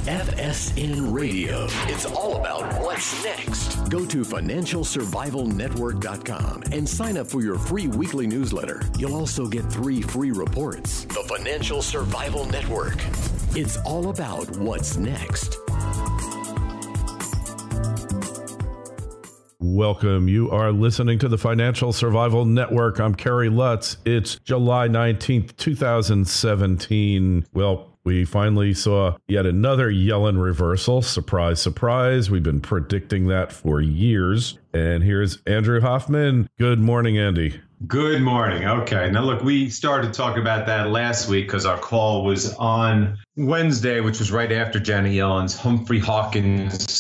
FSN Radio. It's all about what's next. Go to financialsurvivalnetwork.com and sign up for your free weekly newsletter. You'll also get 3 free reports. The Financial Survival Network. It's all about what's next. Welcome. You are listening to the Financial Survival Network. I'm Kerry Lutz. It's July 19th, 2017. Well, we finally saw yet another Yellen reversal. Surprise, surprise. We've been predicting that for years. And here's Andrew Hoffman. Good morning, Andy. Good morning. Okay. Now, look, we started talking about that last week because our call was on Wednesday, which was right after Janet Yellen's Humphrey Hawkins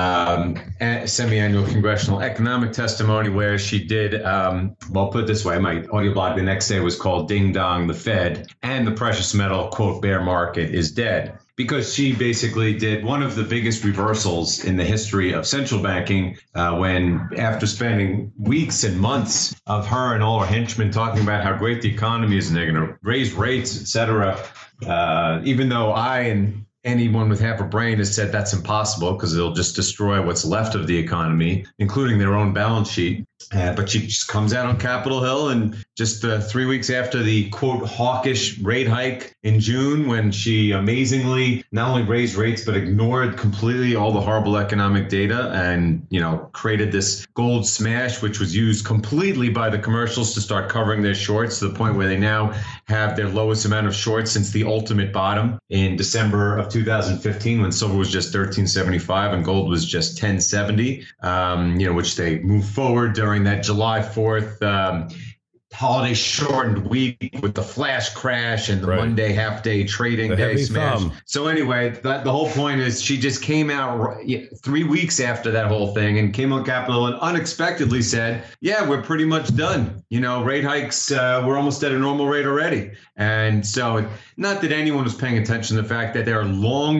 semi-annual congressional economic testimony, where she did, well, put it this way, my audio blog the next day was called Ding Dong, the Fed and the Precious Metal, quote, bear market is dead. Because she basically did one of the biggest reversals in the history of central banking when, after spending weeks and months of her and all her henchmen talking about how great the economy is and they're going to raise rates, et cetera, even though I and anyone with half a brain has said that's impossible because it'll just destroy what's left of the economy, including their own balance sheet. But she just comes out on Capitol Hill and just 3 weeks after the, quote, hawkish rate hike in June, when she amazingly not only raised rates, but ignored completely all the horrible economic data and, you know, created this gold smash, which was used completely by the commercials to start covering their shorts to the point where they now have their lowest amount of shorts since the ultimate bottom in December of 2015, when silver was just $13.75 and gold was just $10.70, which they moved forward during that July 4th holiday shortened week with the flash crash and the Monday half day trading day smash. So anyway, the whole point is she just came out 3 weeks after that whole thing and came on Capitol and unexpectedly said, yeah, we're pretty much done. You know, rate hikes, we're almost at a normal rate already. And so not that anyone was paying attention to the fact that their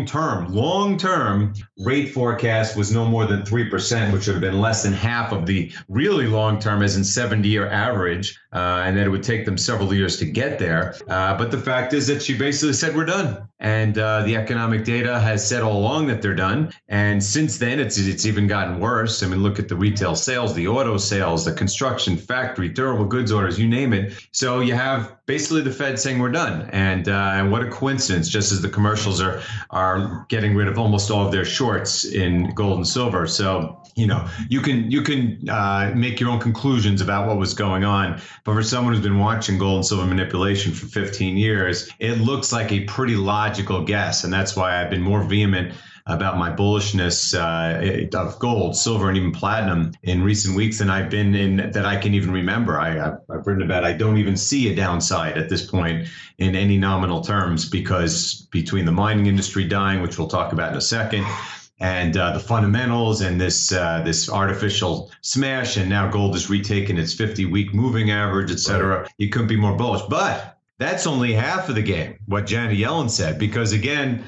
long-term rate forecast was no more than 3%, which would have been less than half of the really long-term, as in 70-year average. And that it would take them several years to get there. But the fact is that she basically said, we're done. And the economic data has said all along that they're done. And since then, it's even gotten worse. I mean, look at the retail sales, the auto sales, the construction, factory, durable goods orders, you name it. So you have basically the Fed saying we're done. And what a coincidence, just as the commercials are getting rid of almost all of their shorts in gold and silver. So, you know, you can make your own conclusions about what was going on. But for someone who's been watching gold and silver manipulation for 15 years, it looks like a pretty logical guess. And that's why I've been more vehement about my bullishness of gold, silver, and even platinum in recent weeks than I've been in that I can even remember. I've written about I don't even see a downside at this point in any nominal terms, because between the mining industry dying, which we'll talk about in a second, and the fundamentals and this artificial smash, and now gold has retaken its 50-week moving average, et cetera, you couldn't be more bullish. But that's only half of the game, what Janet Yellen said, because again,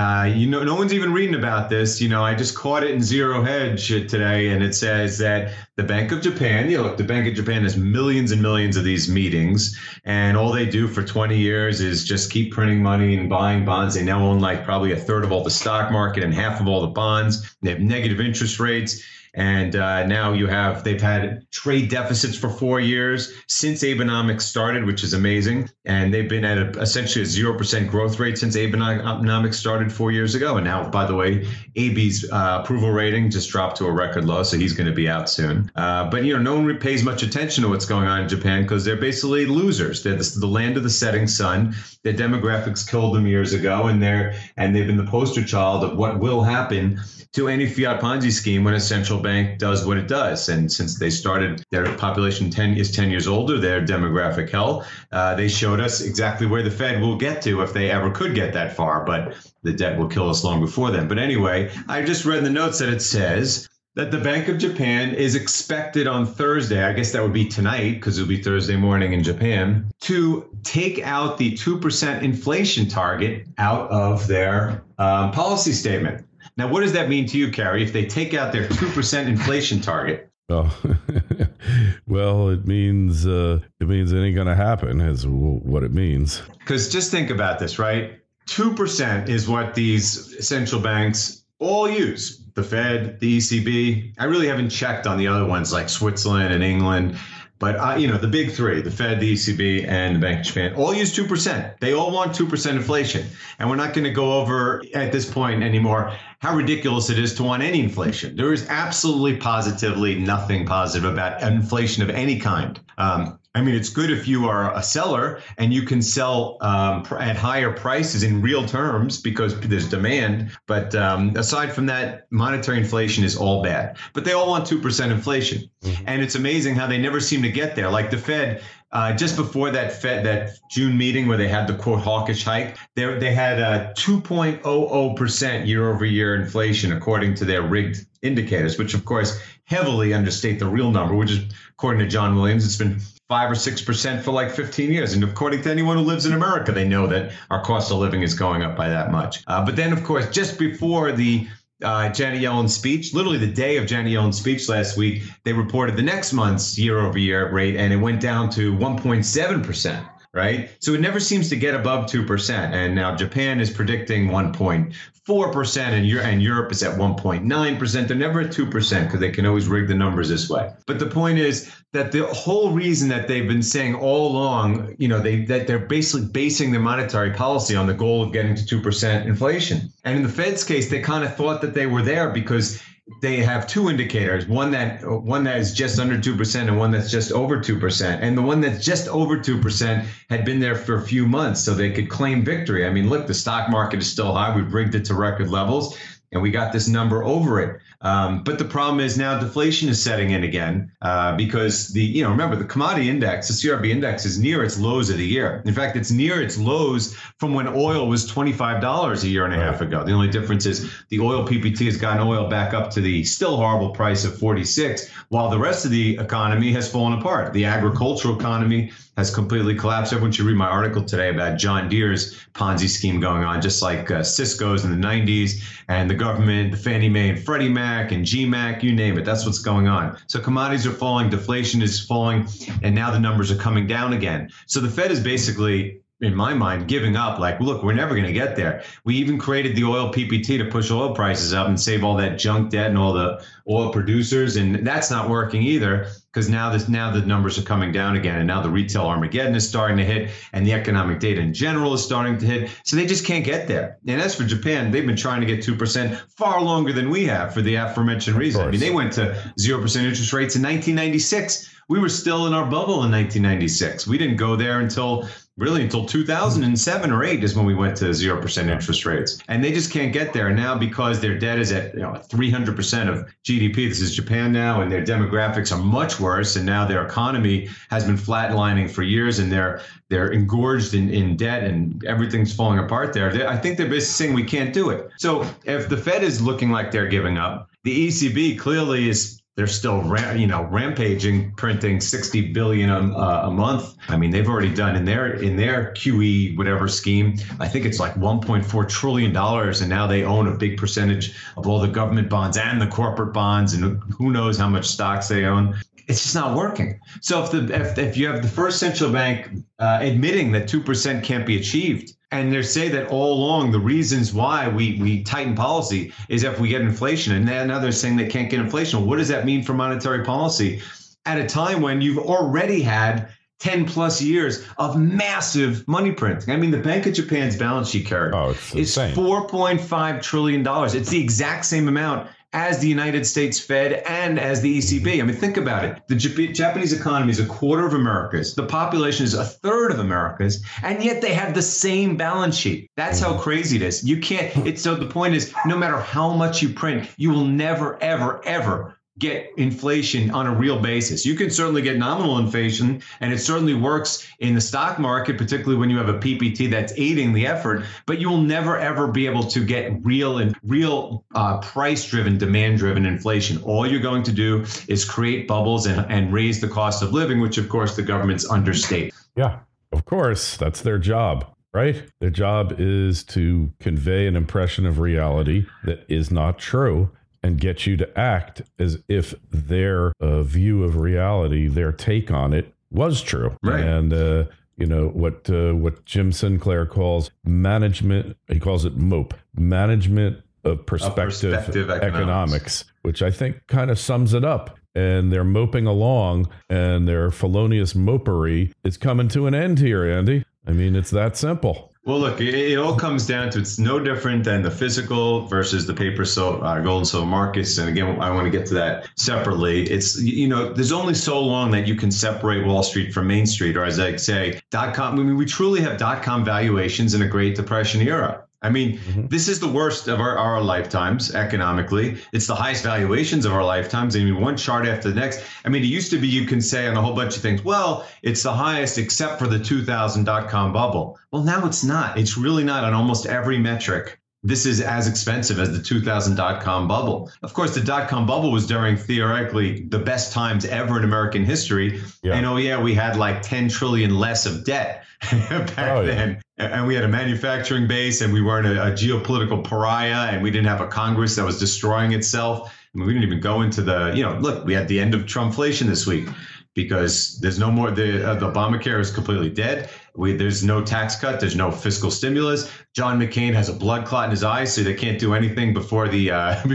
no one's even reading about this. You know, I just caught it in Zero Hedge today, and it says that the Bank of Japan, the Bank of Japan has millions and millions of these meetings, and all they do for 20 years is just keep printing money and buying bonds. They now own like probably a third of all the stock market and half of all the bonds. They have negative interest rates. And now they've had trade deficits for 4 years since Abenomics started, which is amazing. And they've been at essentially a 0% growth rate since Abenomics started 4 years ago. And now, by the way, AB's approval rating just dropped to a record low, so he's going to be out soon. But, no one pays much attention to what's going on in Japan because they're basically losers. They're the land of the setting sun. Their demographics killed them years ago, and they've been the poster child of what will happen to any fiat Ponzi scheme when a central bank does what it does. And since they started, their population is 10 years older, their demographic hell, they showed us exactly where the Fed will get to if they ever could get that far. But the debt will kill us long before then. But anyway, I just read in the notes that it says that the Bank of Japan is expected on Thursday, I guess that would be tonight because it'll be Thursday morning in Japan, to take out the 2% inflation target out of their policy statement. Now, what does that mean to you, Kerry, if they take out their 2% inflation target? Oh, well, it means it ain't going to happen is what it means. Because just think about this, right? 2% is what these central banks all use. The Fed, the ECB. I really haven't checked on the other ones like Switzerland and England. But, the big three, the Fed, the ECB, and the Bank of Japan, all use 2%. They all want 2% inflation. And we're not going to go over at this point anymore how ridiculous it is to want any inflation. There is absolutely positively nothing positive about inflation of any kind. It's good if you are a seller and you can sell at higher prices in real terms because there's demand. But aside from that, monetary inflation is all bad. But they all want 2% inflation. Mm-hmm. And it's amazing how they never seem to get there. Like the Fed, just before that June meeting where they had the quote hawkish hike, they had a 2.00% year over year inflation according to their rigged indicators, which of course heavily understate the real number, which is according to John Williams, it's been 5 or 6% for like 15 years. And according to anyone who lives in America, they know that our cost of living is going up by that much. But then, of course, just before the Janet Yellen speech, literally the day of Janet Yellen's speech last week, they reported the next month's year over year rate, and it went down to 1.7%. Right. So it never seems to get above 2%. And now Japan is predicting 1.4% and Europe is at 1.9%. They're never at 2% because they can always rig the numbers this way. But the point is that the whole reason that they've been saying all along, that they're basically basing their monetary policy on the goal of getting to 2% inflation. And in the Fed's case, they kind of thought that they were there because they have two indicators, one that is just under 2% and one that's just over 2%. And the one that's just over 2% had been there for a few months, so they could claim victory. I mean, look, the stock market is still high. We've rigged it to record levels, and we got this number over it. But the problem is now deflation is setting in again because remember the commodity index, the CRB index is near its lows of the year. In fact, it's near its lows from when oil was $25 a year and a half ago. The only difference is the oil PPT has gotten oil back up to the still horrible price of 46, while the rest of the economy has fallen apart. The agricultural economy has completely collapsed. Everyone should read my article today about John Deere's Ponzi scheme going on, just like Cisco's in the 90s and the government, the Fannie Mae and Freddie Mac and GMAC, you name it. That's what's going on. So commodities are falling, deflation is falling, and now the numbers are coming down again. So the Fed is basically, in my mind, giving up. Like, look, we're never going to get there. We even created the oil PPT to push oil prices up and save all that junk debt and all the oil producers. And that's not working either because now the numbers are coming down again. And now the retail Armageddon is starting to hit and the economic data in general is starting to hit. So they just can't get there. And as for Japan, they've been trying to get 2% far longer than we have for the aforementioned reason. I mean, they went to 0% interest rates in 1996. We were still in our bubble in 1996. We didn't go there until 2007 or 8 is when we went to 0% interest rates. And they just can't get there now because their debt is at 300% of GDP. This is Japan now, and their demographics are much worse. And now their economy has been flatlining for years, and they're engorged in debt, and everything's falling apart there. I think they're basically saying we can't do it. So if the Fed is looking like they're giving up, the ECB clearly is. They're still, rampaging, printing $60 billion a month. I mean, they've already done in their QE whatever scheme. I think it's like $1.4 trillion, and now they own a big percentage of all the government bonds and the corporate bonds, and who knows how much stocks they own. It's just not working. So if you have the first central bank admitting that 2% can't be achieved, and they say that all along the reasons why we tighten policy is if we get inflation, and now they're saying they can't get inflation. Well, what does that mean for monetary policy at a time when you've already had 10 plus years of massive money printing? I mean, the Bank of Japan's balance sheet carry is $4.5 trillion. It's the exact same amount as the United States Fed and as the ECB. I mean, think about it. The Japanese economy is a quarter of America's. The population is a third of America's, and yet they have the same balance sheet. That's how crazy it is. You can't. So the point is, no matter how much you print, you will never, ever, ever get inflation on a real basis. You can certainly get nominal inflation, and it certainly works in the stock market, particularly when you have a PPT that's aiding the effort, but you will never, ever be able to get real price-driven, demand-driven inflation. All you're going to do is create bubbles and raise the cost of living, which, of course, the governments understate. Yeah, of course, that's their job. Right? Their job is to convey an impression of reality that is not true and get you to act as if their view of reality, their take on it was true. Right. And what Jim Sinclair calls management. He calls it MOPE, management of perspective economics, which I think kind of sums it up. And they're moping along, and their felonious mopery is coming to an end here, Andy. I mean, it's that simple. Well, look, it all comes down to it's no different than the physical versus the paper, gold and silver markets. And again, I want to get to that separately. It's, there's only so long that you can separate Wall Street from Main Street, or as I say, .com. I mean, we truly have .com valuations in a Great Depression era. I mean, This is the worst of our lifetimes economically. It's the highest valuations of our lifetimes. I mean, one chart after the next. I mean, it used to be you can say on a whole bunch of things, well, it's the highest except for the 2000 .com bubble. Well, now it's not. It's really not on almost every metric. This is as expensive as the 2000 .com bubble. Of course, the .com bubble was during theoretically the best times ever in American history. Yeah. And we had like 10 trillion less of debt back then. And we had a manufacturing base, and we weren't a geopolitical pariah, and we didn't have a Congress that was destroying itself. I mean, we didn't even go into look, we had the end of Trumpflation this week because there's no more, the Obamacare is completely dead. There's no tax cut. There's no fiscal stimulus. John McCain has a blood clot in his eye, so they can't do anything before the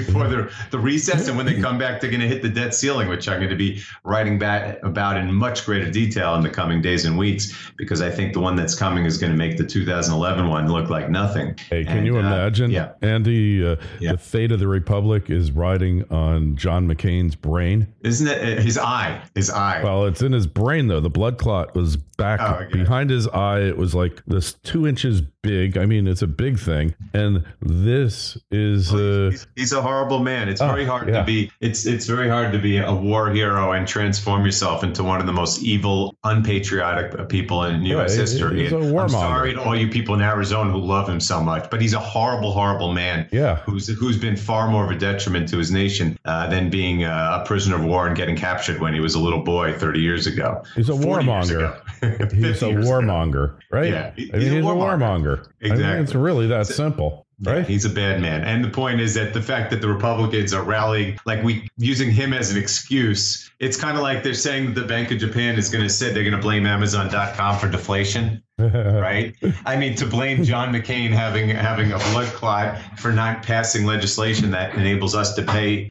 recess. And when they come back, they're going to hit the debt ceiling, which I'm going to be writing about in much greater detail in the coming days and weeks, because I think the one that's coming is going to make the 2011 one look like nothing. Hey, can you imagine, Andy, the fate of the republic is riding on John McCain's brain? Isn't it his eye? His eye. Well, it's in his brain, though. The blood clot was back behind his eye. It was like this 2 inches big. I mean, it's a big thing. And this is he's a horrible man. It's very hard to be. It's very hard to be a war hero and transform yourself into one of the most evil, unpatriotic people in U.S. history. He's a warmonger. I'm sorry to all you people in Arizona who love him so much, but he's a horrible, horrible man. Yeah. Who's been far more of a detriment to his nation than being a prisoner of war and getting captured when he was a little boy 30 years ago. He's a warmonger. He's a warmonger, right? Yeah, he's a warmonger. Exactly. I mean, it's really that simple. Right? Yeah, he's a bad man. And the point is that the fact that the Republicans are rallying, using him as an excuse, it's kind of like they're saying that the Bank of Japan is going to say they're going to blame Amazon.com for deflation. Right? I mean, to blame John McCain having a blood clot for not passing legislation that enables us to pay,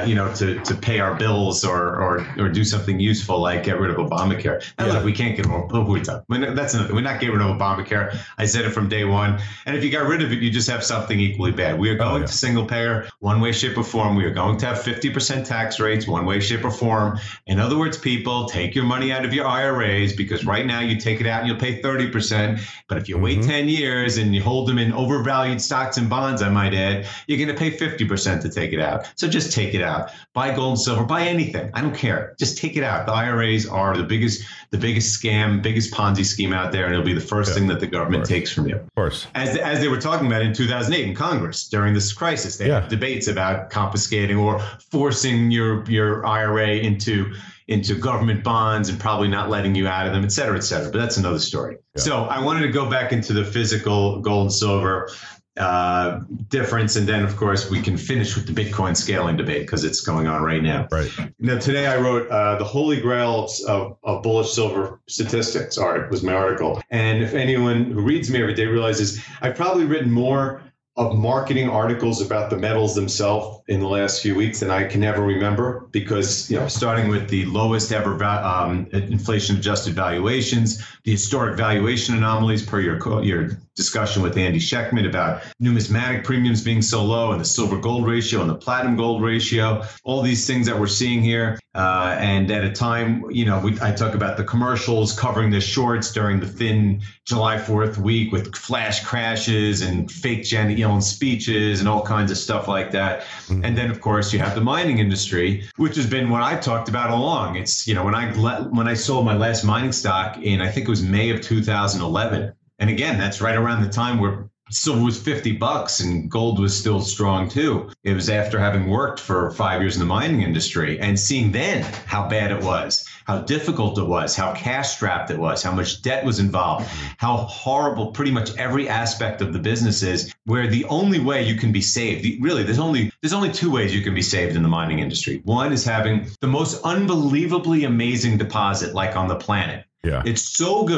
to pay our bills or do something useful like get rid of Obamacare. Now, look, we can't get rid of that's another. We're not getting rid of Obamacare. I said it from day one. And if you got rid of it, you just have something equally bad. We are going to single payer, one way, shape, or form. We are going to have 50% tax rates, one way, shape, or form. In other words, people, take your money out of your IRAs, because right now you take it out and you'll pay 30%. But if you wait 10 years and you hold them in overvalued stocks and bonds, I might add, you're going to pay 50% to take it out. So just take it out. Buy gold and silver, buy anything. I don't care. Just take it out. The IRAs are the biggest scam, biggest Ponzi scheme out there, and it'll be the first thing that the government takes from you. Of course. As they were talking about in 2008 in Congress during this crisis, they had debates about confiscating or forcing your IRA into government bonds and probably not letting you out of them, et cetera, et cetera. But that's another story. Yeah. So I wanted to go back into the physical gold and silver difference. And then, of course, we can finish with the Bitcoin scaling debate because it's going on right now. Right. Now, today I wrote the Holy Grail of bullish silver statistics. Was my article. And if anyone who reads me every day realizes I've probably written more of marketing articles about the metals themselves in the last few weeks than I can ever remember, because, starting with the lowest ever inflation adjusted valuations, the historic valuation anomalies per your discussion with Andy Schectman about numismatic premiums being so low, and the silver gold ratio and the platinum gold ratio, all these things that we're seeing here. And at a time, I talk about the commercials covering the shorts during the thin July 4th week with flash crashes and fake Janet Yellen speeches and all kinds of stuff like that. Mm-hmm. And then, of course, you have the mining industry, which has been what I talked about all along. It's, when I sold my last mining stock in, I think it was May of 2011. And again, that's right around the time where silver was $50 and gold was still strong too. It was after having worked for 5 years in the mining industry and seeing then how bad it was, how difficult it was, how cash strapped it was, how much debt was involved, how horrible pretty much every aspect of the business is, where the only way you can be saved, really, there's only two ways you can be saved in the mining industry. One is having the most unbelievably amazing deposit like on the planet. Yeah. It's so good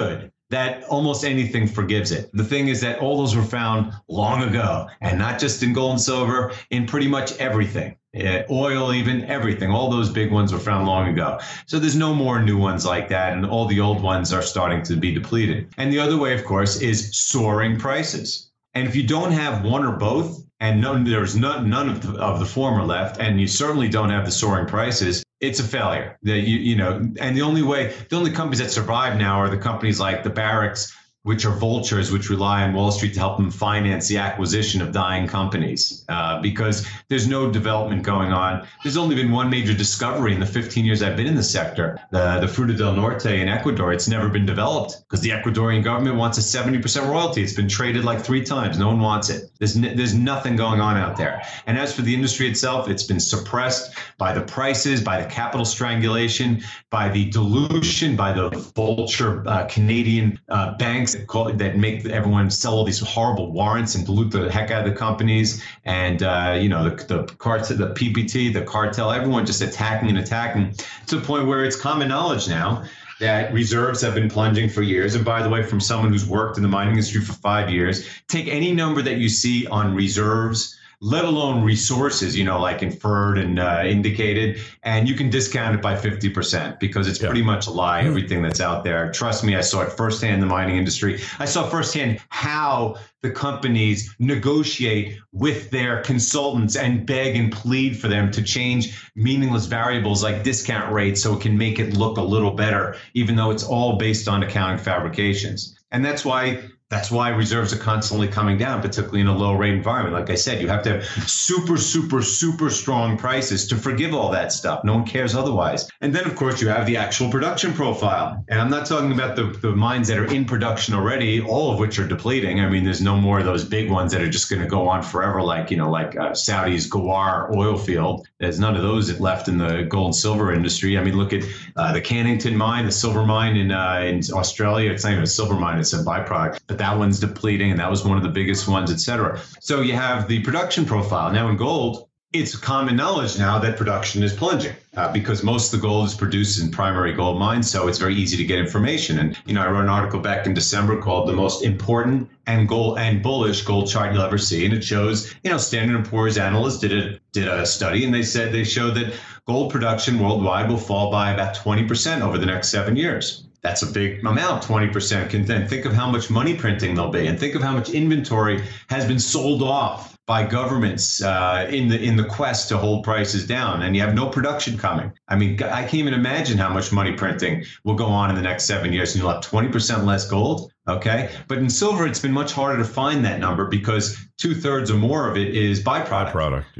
that almost anything forgives it. The thing is that all those were found long ago, and not just in gold and silver, in pretty much everything. Oil, even everything. All those big ones were found long ago. So there's no more new ones like that, and all the old ones are starting to be depleted. And the other way, of course, is soaring prices. And if you don't have one or both, and there's none of the former left, and you certainly don't have the soaring prices, it's a failure. And the only companies that survive now are the companies like the Barracks, which are vultures, which rely on Wall Street to help them finance the acquisition of dying companies, because there's no development going on. There's only been one major discovery in the 15 years I've been in the sector, the Fruta del Norte in Ecuador. It's never been developed because the Ecuadorian government wants a 70% royalty. It's been traded like 3 times. No one wants it. There's nothing going on out there. And as for the industry itself, it's been suppressed by the prices, by the capital strangulation, by the dilution, by the vulture Canadian banks that make everyone sell all these horrible warrants and dilute the heck out of the companies, and the cartel, the PPT, the cartel, everyone just attacking to the point where it's common knowledge now that reserves have been plunging for years. And by the way, from someone who's worked in the mining industry for 5 years, take any number that you see on reserves, let alone resources, like inferred and indicated, and you can discount it by 50% because it's pretty much a lie, everything that's out there. Trust me, I saw it firsthand in the mining industry. I saw firsthand how the companies negotiate with their consultants and beg and plead for them to change meaningless variables like discount rates so it can make it look a little better, even though it's all based on accounting fabrications. And that's why reserves are constantly coming down, particularly in a low rate environment. Like I said, you have to have super, super, super strong prices to forgive all that stuff. No one cares otherwise. And then, of course, you have the actual production profile. And I'm not talking about the mines that are in production already, all of which are depleting. I mean, there's no more of those big ones that are just going to go on forever, like Saudi's Ghawar oil field. There's none of those left in the gold and silver industry. I mean, look at the Cannington mine, the silver mine in Australia. It's not even a silver mine, it's a byproduct. But that one's depleting, and that was one of the biggest ones, et cetera. So you have the production profile. Now in gold, it's common knowledge now that production is plunging because most of the gold is produced in primary gold mines, so it's very easy to get information. And I wrote an article back in December called "The Most Important and Bullish Gold Chart You'll Ever See," and it shows, Standard & Poor's analysts did a study, and they showed that gold production worldwide will fall by about 20% over the next 7 years. That's a big amount, 20%. Then think of how much money printing there'll be, and think of how much inventory has been sold off by governments in the quest to hold prices down, and you have no production coming. I mean, I can't even imagine how much money printing will go on in the next 7 years, and you'll have 20% less gold. Okay, but in silver, it's been much harder to find that number because 2/3 or more of it is byproduct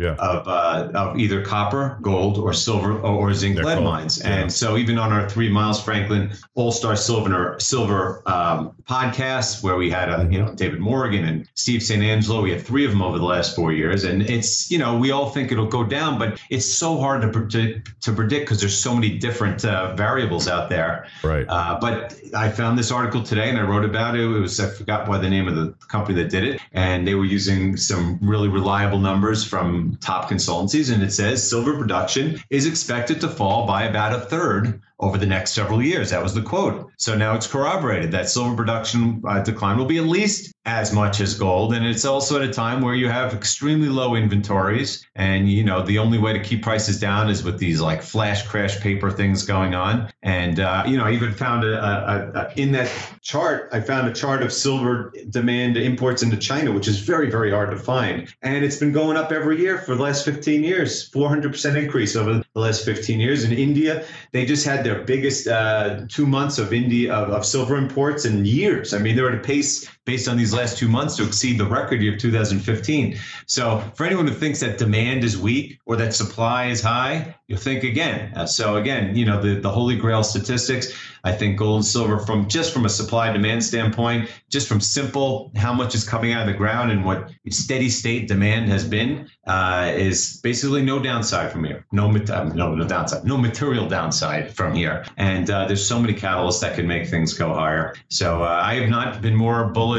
of either copper, gold, or silver or zinc lead mines. Yeah. And so even on our 3 Miles Franklin All-Star Silver podcast, where we had David Morgan and Steve St. Angelo, we had 3 of them over the last 4 years, and it's we all think it'll go down, but it's so hard to predict because there's so many different variables out there. Right. But I found this article today, and I wrote about it. I forgot by the name of the company that did it, and they were using some really reliable numbers from top consultancies, and it says silver production is expected to fall by about 1/3 over the next several years. That was the quote. So now it's corroborated that silver production decline will be at least as much as gold. And it's also at a time where you have extremely low inventories. And, the only way to keep prices down is with these like flash crash paper things going on. And, I even found in that chart, I found a chart of silver demand imports into China, which is very, very hard to find. And it's been going up every year for the last 15 years, 400% increase over the last 15 years. In India, they just had their biggest 2 months of silver imports in years. I mean, they're at a pace based on these last 2 months to exceed the record year of 2015. So for anyone who thinks that demand is weak or that supply is high, you'll think again. So again, the holy grail statistics, I think gold and silver from a supply demand standpoint, just from simple how much is coming out of the ground and what steady state demand has been, is basically no downside from here. No downside, no material downside from here. And there's so many catalysts that can make things go higher. So I have not been more bullish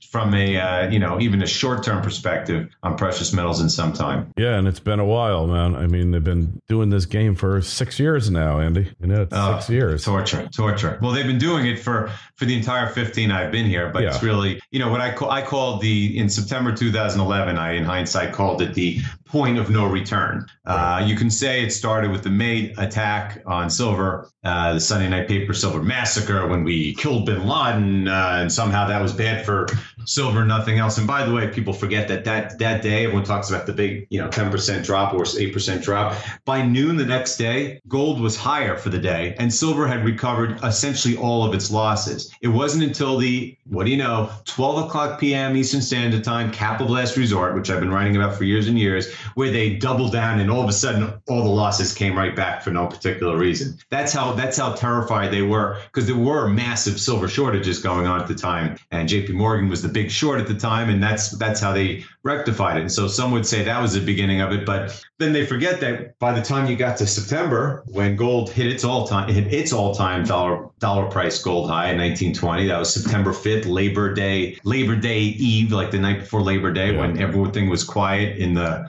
from a even a short-term perspective on precious metals in some time. Yeah, and it's been a while, man. I mean, they've been doing this game for 6 years now, Andy. It's 6 years. Torture. Well, they've been doing it for the entire 15 I've been here, but it's really, what I called in September 2011, I, in hindsight, called it the point of no return. You can say it started with the May attack on silver, the Sunday night paper silver massacre when we killed bin Laden, and somehow that was bad for silver, nothing else. And by the way, people forget that day, everyone talks about the big, 10% drop or 8% drop. By noon the next day, gold was higher for the day, and silver had recovered essentially all of its losses. It wasn't until 12 o'clock p.m. Eastern Standard Time, cap of last resort, which I've been writing about for years and years, where they doubled down and all of a sudden all the losses came right back for no particular reason. That's how terrified they were, because there were massive silver shortages going on at the time, and JP Morgan was the big short at the time, and that's how they rectified it. And so some would say that was the beginning of it, but then they forget that by the time you got to September, when gold hit its all-time dollar price gold high in 1920, that was September 5th, Labor Day Eve, like the night before Labor Day, when everything was quiet in the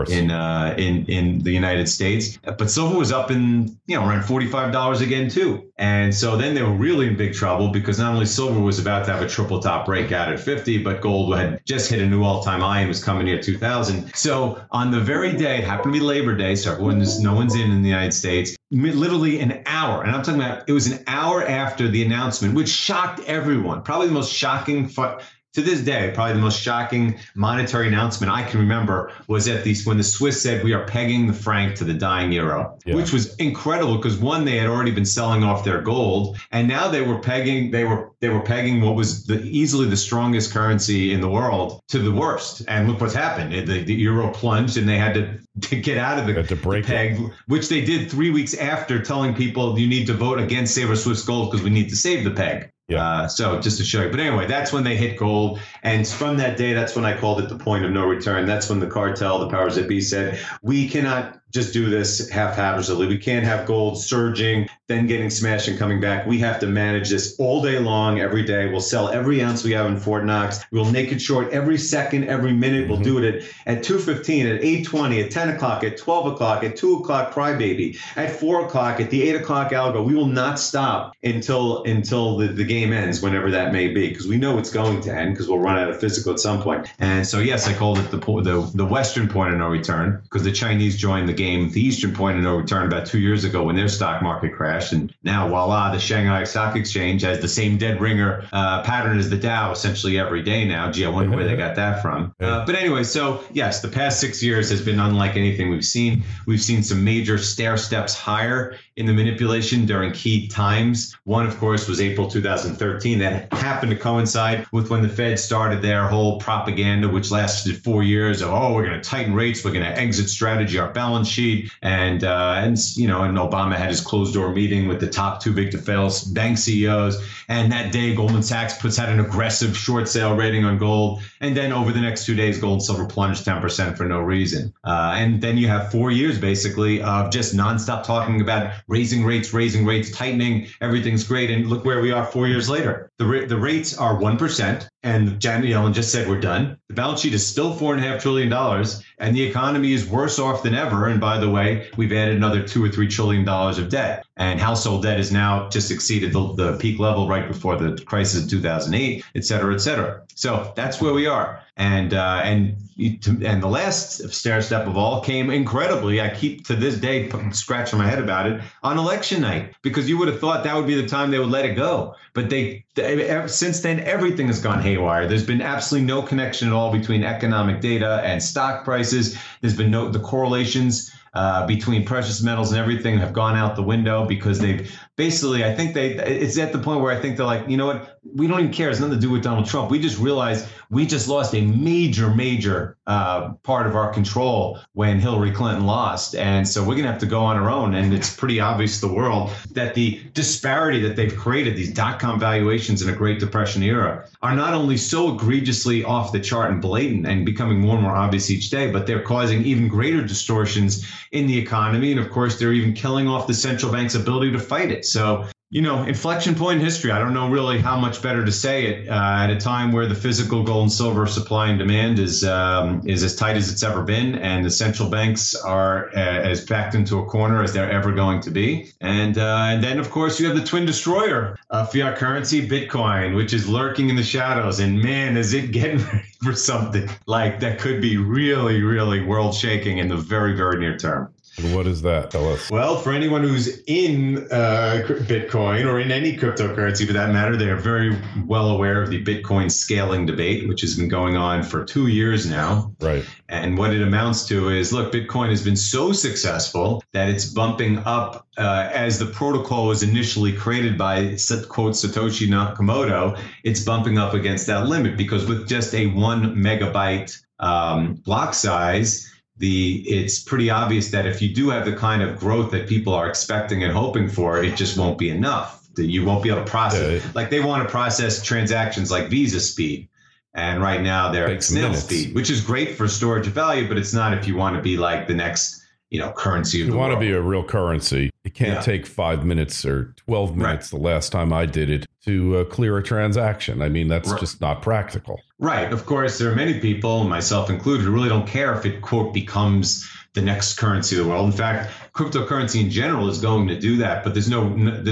United States. But silver was up in around $45 again too. And so then they were really in big trouble, because not only silver was about to have a triple top breakout at 50, but gold had just hit a new all-time high and was coming near 2000. So on the very day, it happened to be Labor Day, so no one's in the United States, literally an hour, and I'm talking about, it was an hour after the announcement, which shocked everyone. Probably the most shocking to this day, probably the most shocking monetary announcement I can remember was when the Swiss said we are pegging the franc to the dying euro, which was incredible, because one, they had already been selling off their gold, and now they were pegging what was easily the strongest currency in the world to the worst. And look what's happened. The euro plunged, and they had to get out of the peg, which they did 3 weeks after telling people you need to vote against Save Our Swiss Gold because we need to save the peg. So just to show you. But anyway, that's when they hit gold. And from that day, that's when I called it the point of no return. That's when the cartel, the powers that be, said, we cannot just do this haphazardly. We can't have gold surging, then getting smashed and coming back. We have to manage this all day long, every day. We'll sell every ounce we have in Fort Knox. We'll naked short every second, every minute. We'll do it at 2:15, at 8:20, at 10 o'clock, at 12 o'clock, at 2 o'clock, crybaby, at 4 o'clock, at the 8 o'clock algo. We will not stop until the game ends, whenever that may be, because we know it's going to end, because we'll run out of physical at some point. And so, yes, I called it the Western point of no return, because the Chinese joined the game, the Eastern point of no return, about 2 years ago when their stock market crashed. And now, voila, the Shanghai Stock Exchange has the same dead ringer pattern as the Dow essentially every day now. Gee, I wonder where they got that from. But anyway, so yes, the past 6 years has been unlike anything we've seen. We've seen some major stair steps higher in the manipulation during key times. One, of course, was April 2013. That happened to coincide with when the Fed started their whole propaganda, which lasted 4 years of, we're going to tighten rates, we're going to exit strategy our balance sheet. And Obama had his closed door meeting with the top too big to fail bank CEOs. And that day, Goldman Sachs puts out an aggressive short sale rating on gold. And then over the next 2 days, gold and silver plunged 10% for no reason. And then you have 4 years, basically, of just nonstop talking about raising rates, tightening, everything's great. And look where we are 4 years later. The rates are 1%. And Janet Yellen just said we're done. The balance sheet is still $4.5 trillion, and the economy is worse off than ever. And by the way, we've added another $2 or $3 trillion of debt, and household debt has now just exceeded the peak level right before the crisis in 2008, et cetera, et cetera. So that's where we are. And the last stair step of all came incredibly, I keep to this day scratching my head about it, on election night, because you would have thought that would be the time they would let it go. But since then, everything has gone haywire. There's been absolutely no connection at all between economic data and stock prices. There's been the correlations between precious metals and everything have gone out the window, because they've basically, it's at the point where I think they're like, you know what, we don't even care. It's nothing to do with Donald Trump. We just realized we just lost a major part of our control when Hillary Clinton lost. And so we're going to have to go on our own. And it's pretty obvious to the world that the disparity that they've created, these dot-com valuations in a Great Depression era, are not only so egregiously off the chart and blatant and becoming more and more obvious each day, but they're causing even greater distortions in the economy. And of course, they're even killing off the central bank's ability to fight it. So Inflection point in history. I don't know really how much better to say it at a time where the physical gold and silver supply and demand is as tight as it's ever been, and the central banks are as backed into a corner as they're ever going to be. And then, of course, you have the twin destroyer, fiat currency, Bitcoin, which is lurking in the shadows. And man, is it getting ready for something like that could be really, really world shaking in the very, very near term. What is that? Tell us. Well, for anyone who's in Bitcoin or in any cryptocurrency for that matter, they are very well aware of the Bitcoin scaling debate, which has been going on for 2 years now. Right. And what it amounts to is, look, Bitcoin has been so successful that it's bumping up as the protocol was initially created by, quote, Satoshi Nakamoto, it's bumping up against that limit because with just a 1 megabyte block size, it's pretty obvious that if you do have the kind of growth that people are expecting and hoping for, it just won't be enough. You won't be able to process. Like they want to process transactions like Visa speed. And right now they're at snail speed, which is great for storage of value, but it's not if you want to be like the next, currency of the world. You want to be a real currency. It can't take 5 minutes or 12 minutes the last time I did it to clear a transaction. I mean, that's just not practical. Right. Of course, there are many people, myself included, who really don't care if it, quote, becomes the next currency of the world. In fact, cryptocurrency in general is going to do that, but there's no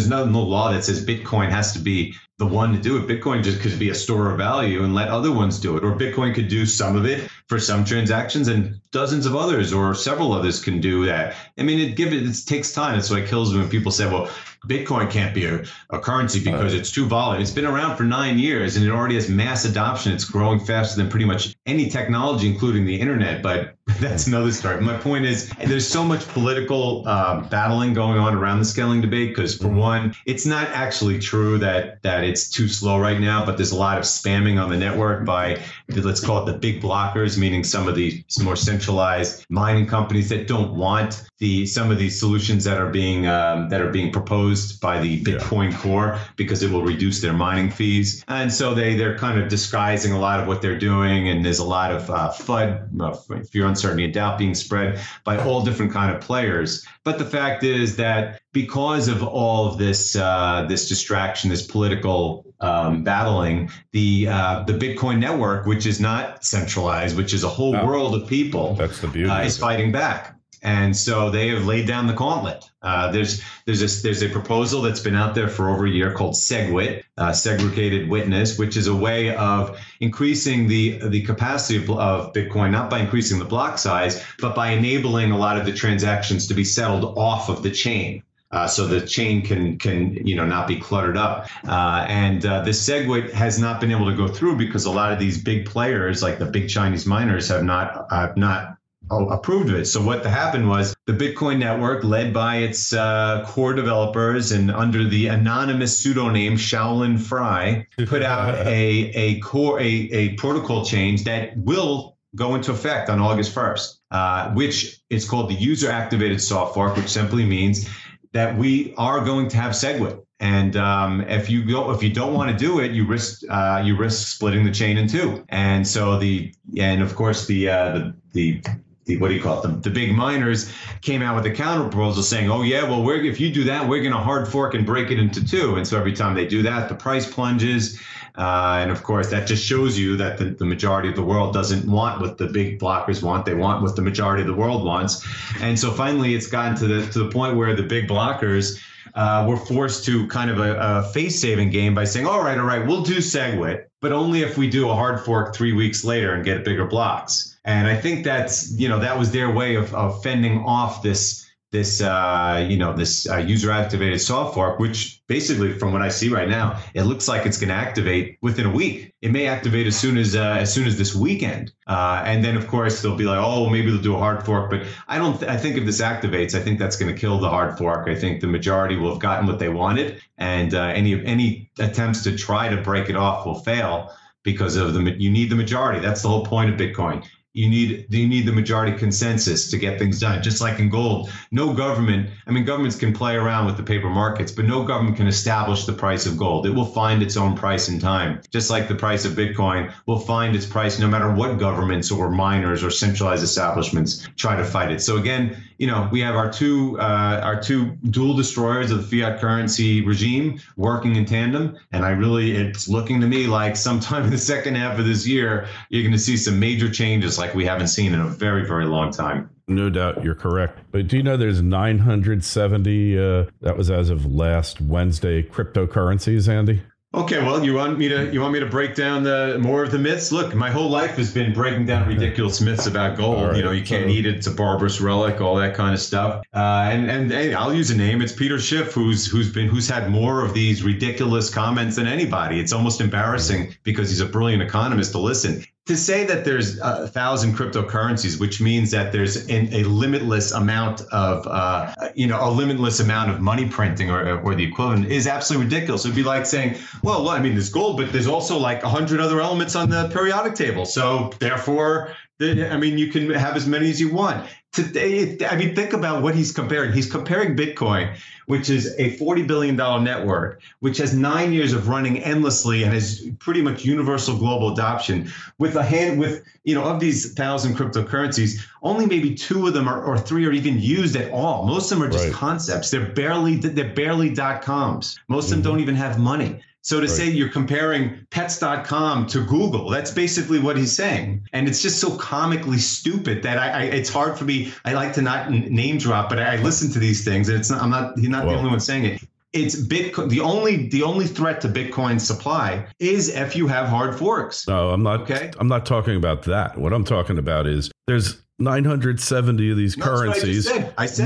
law that says Bitcoin has to be the one to do it. Bitcoin just could be a store of value and let other ones do it. Or Bitcoin could do some of it for some transactions and dozens of others or several others can do that. I mean, it takes time. That's why it kills me when people say, well, Bitcoin can't be a currency because it's too volatile. It's been around for 9 years and it already has mass adoption. It's growing faster than pretty much any technology, including the internet. But that's another story. My point is there's so much political battling going on around the scaling debate because, for one, it's not actually true that it's too slow right now, but there's a lot of spamming on the network by, let's call it the big blockers, meaning some of the more centralized mining companies that don't want some of these solutions that are being proposed by the Bitcoin core because it will reduce their mining fees. And so they're kind of disguising a lot of what they're doing. And there's a lot of FUD, fear, uncertainty, and doubt being spread by all different kind of players. But the fact is that because of all of this distraction, this political battling, the Bitcoin network, which is not centralized, which is a whole world of people, that's the beauty, is fighting back. And so they have laid down the gauntlet. There's a proposal that's been out there for over a year called SegWit, segregated witness, which is a way of increasing the capacity of Bitcoin, not by increasing the block size, but by enabling a lot of the transactions to be settled off of the chain. So the chain can not be cluttered up. And the SegWit has not been able to go through because a lot of these big players, like the big Chinese miners, have not approved of it. So what happened was the Bitcoin network, led by its core developers and under the anonymous pseudonym Shaolin Fry, put out a protocol change that will go into effect on August 1st, which is called the user activated soft fork, which simply means that we are going to have SegWit. And if you don't want to do it, you risk splitting the chain in two. And so of course the what do you call it? The big miners came out with a counter proposal saying, oh, yeah, well, if you do that, we're going to hard fork and break it into two. And so every time they do that, the price plunges. And of course, that just shows you that the majority of the world doesn't want what the big blockers want. They want what the majority of the world wants. And so finally, it's gotten to the point where the big blockers were forced to kind of a face-saving game by saying, all right, we'll do SegWit, but only if we do a hard fork 3 weeks later and get bigger blocks. And I think that was their way of fending off this user activated soft fork, which basically, from what I see right now, it looks like it's going to activate within a week. It may activate as soon as this weekend. And then, of course, they'll be like, oh, maybe they'll do a hard fork. But I think if this activates, I think that's going to kill the hard fork. I think the majority will have gotten what they wanted. And any attempts to try to break it off will fail because of you need the majority. That's the whole point of Bitcoin. you need the majority consensus to get things done. Just like in gold, no government, governments can play around with the paper markets, but no government can establish the price of gold. It will find its own price in time. Just like the price of Bitcoin will find its price no matter what governments or miners or centralized establishments try to fight it. So again, we have our two dual destroyers of the fiat currency regime working in tandem. And it's looking to me like sometime in the second half of this year, you're going to see some major changes like we haven't seen in a very, very long time. No doubt you're correct. But do you know there's 970, that was as of last Wednesday, cryptocurrencies, Andy? Okay, well, you want me to break down more of the myths? Look, my whole life has been breaking down ridiculous myths about gold. Right, you can't eat it; it's a barbarous relic, all that kind of stuff. And hey, I'll use a name. It's Peter Schiff, who's had more of these ridiculous comments than anybody. It's almost embarrassing because he's a brilliant economist to listen. To say that there's 1,000 cryptocurrencies, which means that there's a limitless amount of, money printing or the equivalent, is absolutely ridiculous. It'd be like saying, well, there's gold, but there's also like 100 other elements on the periodic table. So therefore, you can have as many as you want. Today, think about what he's comparing. He's comparing Bitcoin, which is a $40 billion network, which has 9 years of running endlessly and has pretty much universal global adoption. Of these 1,000 cryptocurrencies, only maybe 2 of them or 3 are even used at all. Most of them are just concepts. They're barely .coms. Most of them don't even have money. So to say you're comparing pets.com to Google, that's basically what he's saying. And it's just so comically stupid that it's hard for me. I like to not name drop, but I listen to these things. And he's not the only one saying it. It's Bitcoin. The only threat to Bitcoin's supply is if you have hard forks. No, I'm not. Okay? I'm not talking about that. What I'm talking about is there's 970 of these currencies. I said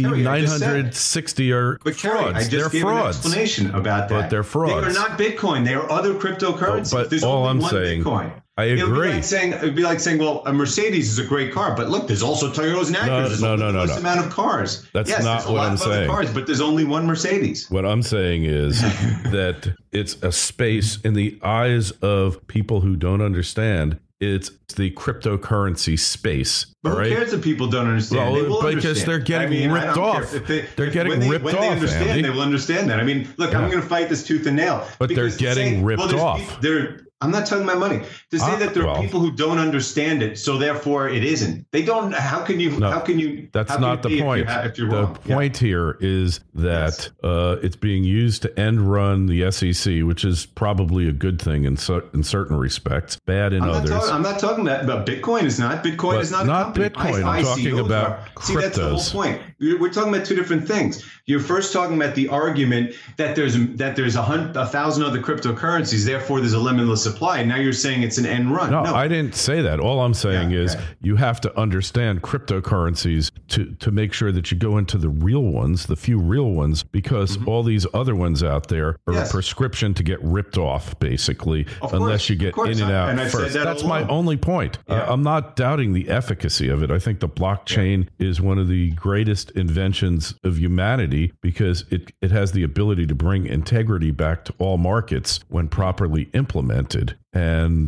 960 are but Kerry, frauds. I just they're gave frauds. An explanation about that. But they're frauds. They are not Bitcoin. They are other cryptocurrencies. But there's all only I'm one saying, Bitcoin. I agree. It'd be like saying, well, a Mercedes is a great car, but look, there's also Toyotas and Acuras. There's a limitless amount of cars. That's not what I'm saying. Cars, but there's only one Mercedes. What I'm saying is that it's a space in the eyes of people who don't understand. It's the cryptocurrency space. But who cares if people don't understand? Well, they will because understand. they're getting ripped off. They're getting ripped off. When they understand, Andy, they will understand that. Look, yeah. I'm going to fight this tooth and nail. But they're getting ripped off. I'm not talking about money. To say that there are people who don't understand it, so therefore it isn't. They don't. How can you? That's not the point. If you're wrong. The point here is that it's being used to end run the SEC, which is probably a good thing in certain respects, bad in others. I'm not talking about Bitcoin. Is not Bitcoin. Is not not Bitcoin. I'm talking about cryptos. See, that's the whole point. We're talking about two different things. You're first talking about the argument that there's 1,000 other cryptocurrencies, therefore there's a limitless supply. And now you're saying it's an end run. No, I didn't say that. All I'm saying is you have to understand cryptocurrencies to make sure that you go into the real ones, the few real ones, because all these other ones out there are a prescription to get ripped off, basically, unless you get in and out first. That's my only point. I'm not doubting the efficacy of it. I think the blockchain is one of the greatest inventions of humanity because it has the ability to bring integrity back to all markets when properly implemented. And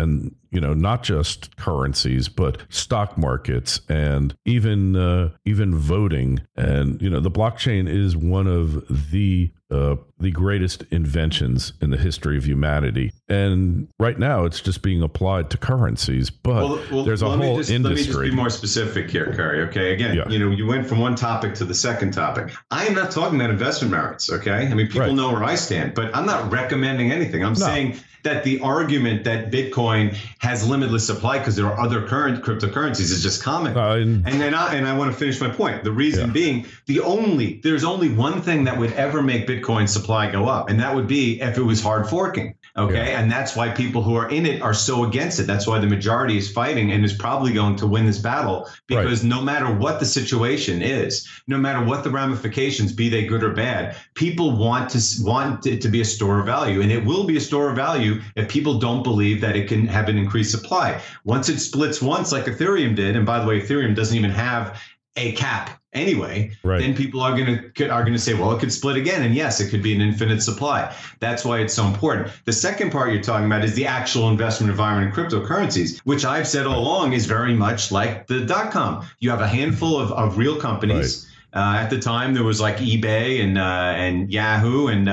not just currencies, but stock markets and even voting. And the blockchain is one of the greatest inventions in the history of humanity. And right now, it's just being applied to currencies. But there's a whole industry. Let me just be more specific here, Kerry. Okay, again, you went from one topic to the second topic. I am not talking about investment merits. Okay, people know where I stand, but I'm not recommending anything. I'm saying that the argument that Bitcoin has limitless supply because there are other current cryptocurrencies is just common. And I want to finish my point. The reason being, there's only one thing that would ever make Bitcoin supply go up, and that would be if it was hard forking. Okay. And that's why people who are in it are so against it. That's why the majority is fighting and is probably going to win this battle because no matter what the situation is, no matter what the ramifications, be they good or bad, people want it to be a store of value, and it will be a store of value if people don't believe that it can have an increased supply. Once it splits once like Ethereum did, and by the way, Ethereum doesn't even have a cap anyway, right, then people are going to say, well, it could split again. And yes, it could be an infinite supply. That's why it's so important. The second part you're talking about is the actual investment environment in cryptocurrencies, which I've said all along is very much like the .com. You have a handful of real companies. Right. At the time, there was like eBay and Yahoo and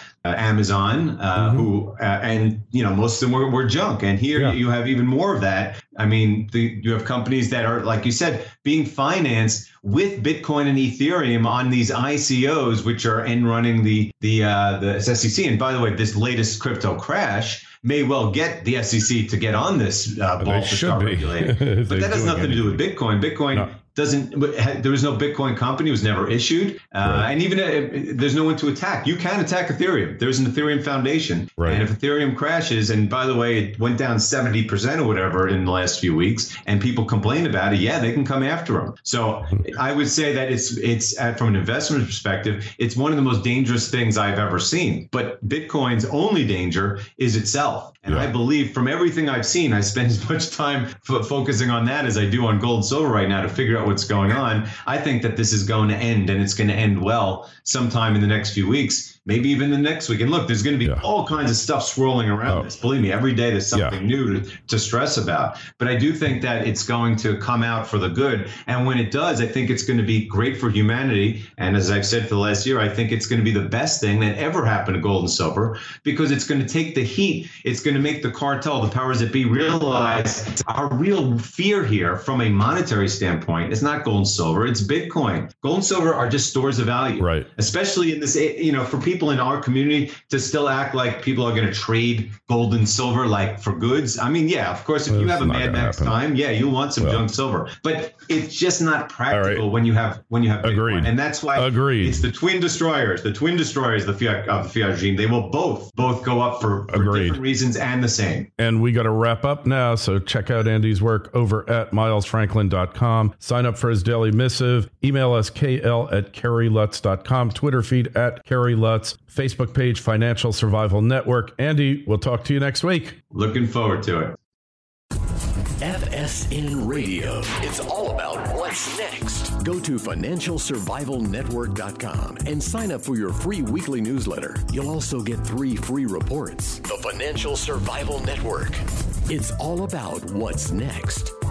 Amazon, who and most of them were junk. And here you have even more of that. I mean, you have companies that are, like you said, being financed with Bitcoin and Ethereum on these ICOs, which are running the SEC. And by the way, this latest crypto crash may well get the SEC to get on this ball to start regulating. But that has nothing to do with Bitcoin. Bitcoin there was no Bitcoin company, was never issued. And even there's no one to attack. You can attack Ethereum. There's an Ethereum Foundation. Right. And if Ethereum crashes, and by the way, it went down 70% or whatever in the last few weeks, and people complain about it, they can come after them. So I would say that it's from an investment perspective, it's one of the most dangerous things I've ever seen. But Bitcoin's only danger is itself. And I believe from everything I've seen, I spend as much time focusing on that as I do on gold and silver right now to figure out what's going on. I think that this is going to end, and it's going to end well sometime in the next few weeks. Maybe even the next week. And look, there's going to be all kinds of stuff swirling around this. Believe me, every day there's something new to stress about. But I do think that it's going to come out for the good. And when it does, I think it's going to be great for humanity. And as I've said for the last year, I think it's going to be the best thing that ever happened to gold and silver, because it's going to take the heat. It's going to make the cartel, the powers that be, realize our real fear here from a monetary standpoint is not gold and silver, it's Bitcoin. Gold and silver are just stores of value. Right. Especially in this, for people in our community to still act like people are going to trade gold and silver like for goods. I mean, of course, if you have a Mad Max time, you'll want some junk silver, but it's just not practical when you have Bitcoin. And that's why it's the twin destroyers, the fiat regime. They will both go up for different reasons and the same. And we got to wrap up now. So check out Andy's work over at milesfranklin.com. Sign up for his daily missive. Email us kl@kerrylutz.com. Twitter feed @KerryLutz. Facebook page, Financial Survival Network. Andy, we'll talk to you next week. Looking forward to it. FSN Radio. It's all about what's next. Go to financialsurvivalnetwork.com and sign up for your free weekly newsletter. You'll also get 3 free reports. The Financial Survival Network. It's all about what's next.